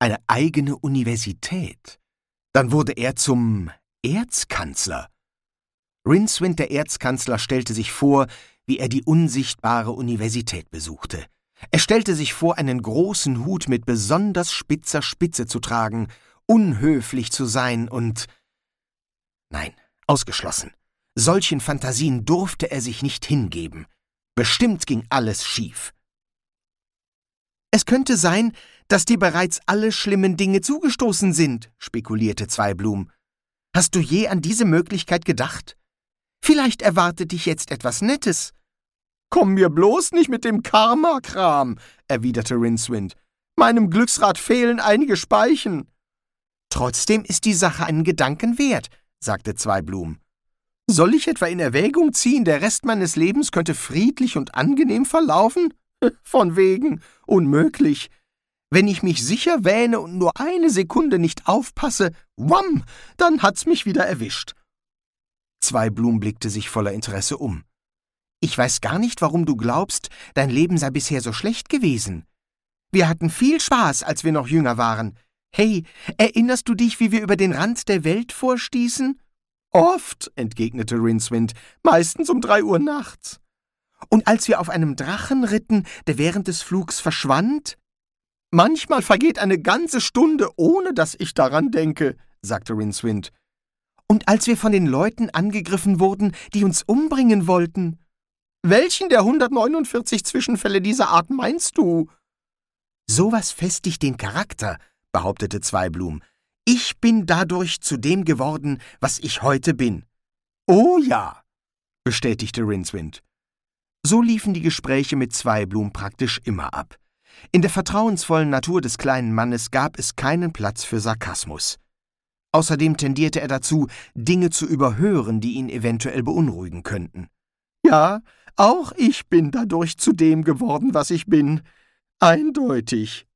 Eine eigene Universität. Dann wurde er zum Erzkanzler. Rincewind, der Erzkanzler, stellte sich vor, wie er die unsichtbare Universität besuchte. Er stellte sich vor, einen großen Hut mit besonders spitzer Spitze zu tragen, unhöflich zu sein und... Nein, ausgeschlossen. Solchen Fantasien durfte er sich nicht hingeben. Bestimmt ging alles schief. »Es könnte sein, dass dir bereits alle schlimmen Dinge zugestoßen sind«, spekulierte Zweiblum. »Hast du je an diese Möglichkeit gedacht? Vielleicht erwartet dich jetzt etwas Nettes.« »Komm mir bloß nicht mit dem Karma-Kram«, erwiderte Rincewind. »Meinem Glücksrad fehlen einige Speichen.« »Trotzdem ist die Sache einen Gedanken wert«, sagte Zweiblum. »Soll ich etwa in Erwägung ziehen, der Rest meines Lebens könnte friedlich und angenehm verlaufen? Von wegen, unmöglich. Wenn ich mich sicher wähne und nur eine Sekunde nicht aufpasse, wham, dann hat's mich wieder erwischt.« Zweiblum blickte sich voller Interesse um. »Ich weiß gar nicht, warum du glaubst, dein Leben sei bisher so schlecht gewesen. Wir hatten viel Spaß, als wir noch jünger waren. Hey, erinnerst du dich, wie wir über den Rand der Welt vorstießen?« »Oft«, entgegnete Rincewind, »meistens um 3 Uhr nachts.« »Und als wir auf einem Drachen ritten, der während des Flugs verschwand?« »Manchmal vergeht eine ganze Stunde, ohne dass ich daran denke«, sagte Rincewind. »Und als wir von den Leuten angegriffen wurden, die uns umbringen wollten?« »Welchen der 149 Zwischenfälle dieser Art meinst du?« »Sowas festigt den Charakter«, behauptete Zweiblum. »Ich bin dadurch zu dem geworden, was ich heute bin.« »Oh ja«, bestätigte Rincewind. So liefen die Gespräche mit Zweiblum praktisch immer ab. In der vertrauensvollen Natur des kleinen Mannes gab es keinen Platz für Sarkasmus. Außerdem tendierte er dazu, Dinge zu überhören, die ihn eventuell beunruhigen könnten. »Ja, auch ich bin dadurch zu dem geworden, was ich bin. Eindeutig.«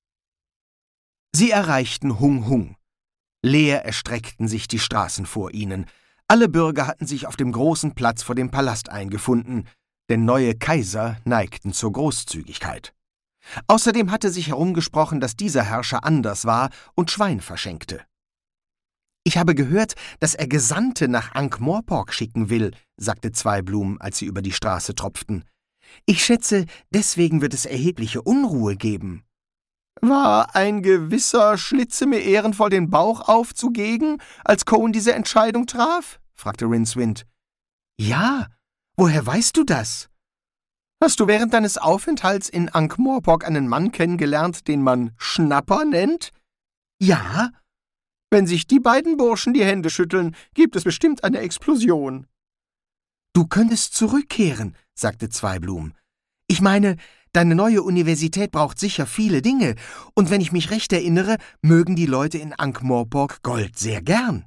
Sie erreichten Hung Hung. Leer erstreckten sich die Straßen vor ihnen. Alle Bürger hatten sich auf dem großen Platz vor dem Palast eingefunden, denn neue Kaiser neigten zur Großzügigkeit. Außerdem hatte sich herumgesprochen, dass dieser Herrscher anders war und Schwein verschenkte. »Ich habe gehört, dass er Gesandte nach Ankh-Morpork schicken will«, sagte Zweiblum, als sie über die Straße tropften. »Ich schätze, deswegen wird es erhebliche Unruhe geben.« »War ein gewisser Schlitze mir ehrenvoll den Bauch aufzugegen, als Cohen diese Entscheidung traf?« fragte Rincewind. »Ja, woher weißt du das?« »Hast du während deines Aufenthalts in Ankh-Morpork einen Mann kennengelernt, den man Schnapper nennt?« »Ja.« »Wenn sich die beiden Burschen die Hände schütteln, gibt es bestimmt eine Explosion.« »Du könntest zurückkehren«, sagte Zweiblum. »Ich meine, deine neue Universität braucht sicher viele Dinge, und wenn ich mich recht erinnere, mögen die Leute in Ankh-Morpork Gold sehr gern.«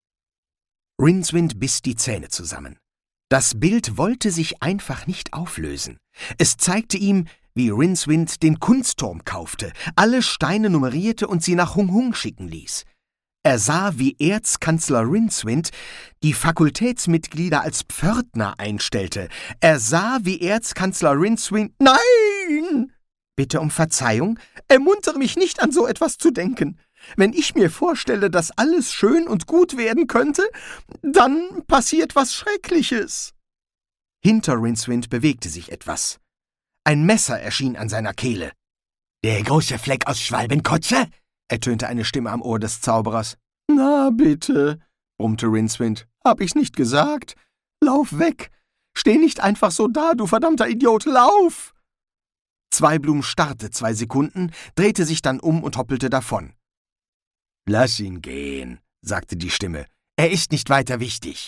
Rincewind biss die Zähne zusammen. Das Bild wollte sich einfach nicht auflösen. Es zeigte ihm, wie Rincewind den Kunstturm kaufte, alle Steine nummerierte und sie nach Hung Hung schicken ließ. Er sah, wie Erzkanzler Rincewind die Fakultätsmitglieder als Pförtner einstellte. Er sah, wie Erzkanzler Rincewind... »Nein!« »Bitte um Verzeihung. Ermuntere mich nicht, an so etwas zu denken. Wenn ich mir vorstelle, dass alles schön und gut werden könnte, dann passiert was Schreckliches.« Hinter Rincewind bewegte sich etwas. Ein Messer erschien an seiner Kehle. »Der große Fleck aus Schwalbenkotze?« ertönte eine Stimme am Ohr des Zauberers. »Na bitte«, brummte Rincewind, »hab ich's nicht gesagt? Lauf weg! Steh nicht einfach so da, du verdammter Idiot, lauf!« Zweiblum starrte 2 Sekunden, drehte sich dann um und hoppelte davon. »Lass ihn gehen«, sagte die Stimme, »er ist nicht weiter wichtig.«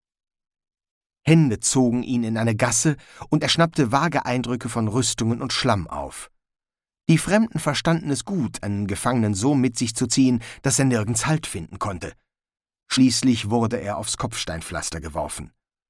Hände zogen ihn in eine Gasse, und er schnappte vage Eindrücke von Rüstungen und Schlamm auf. Die Fremden verstanden es gut, einen Gefangenen so mit sich zu ziehen, dass er nirgends Halt finden konnte. Schließlich wurde er aufs Kopfsteinpflaster geworfen.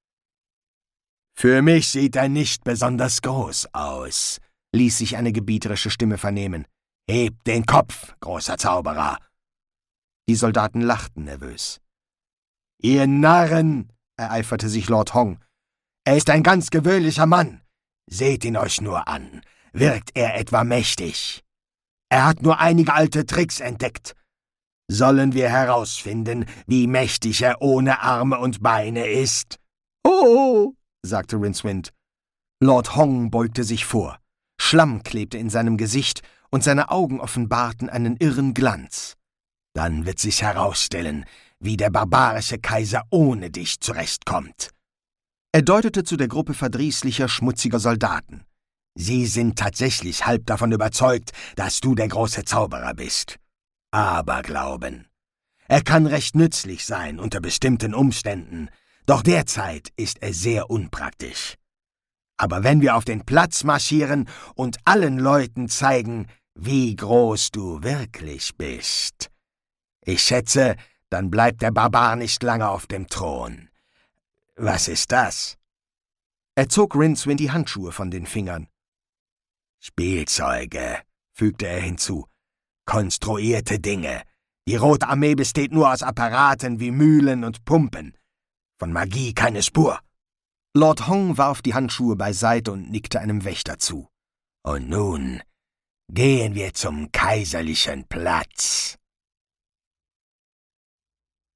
»Für mich sieht er nicht besonders groß aus«, ließ sich eine gebieterische Stimme vernehmen. »Heb den Kopf, großer Zauberer!« Die Soldaten lachten nervös. »Ihr Narren«, ereiferte sich Lord Hong, »er ist ein ganz gewöhnlicher Mann. Seht ihn euch nur an. Wirkt er etwa mächtig? Er hat nur einige alte Tricks entdeckt. Sollen wir herausfinden, wie mächtig er ohne Arme und Beine ist?« »Oh«, sagte Rincewind. Lord Hong beugte sich vor. Schlamm klebte in seinem Gesicht und seine Augen offenbarten einen irren Glanz. »Dann wird sich herausstellen, wie der barbarische Kaiser ohne dich zurechtkommt.« Er deutete zu der Gruppe verdrießlicher, schmutziger Soldaten. »Sie sind tatsächlich halb davon überzeugt, dass du der große Zauberer bist. Aberglauben. Er kann recht nützlich sein unter bestimmten Umständen, doch derzeit ist er sehr unpraktisch. Aber wenn wir auf den Platz marschieren und allen Leuten zeigen, wie groß du wirklich bist, ich schätze, dann bleibt der Barbar nicht lange auf dem Thron. Was ist das?« Er zog Rincewind die Handschuhe von den Fingern. »Spielzeuge«, fügte er hinzu, »konstruierte Dinge. Die Rote Armee besteht nur aus Apparaten wie Mühlen und Pumpen. Von Magie keine Spur.« Lord Hong warf die Handschuhe beiseite und nickte einem Wächter zu. »Und nun gehen wir zum kaiserlichen Platz.«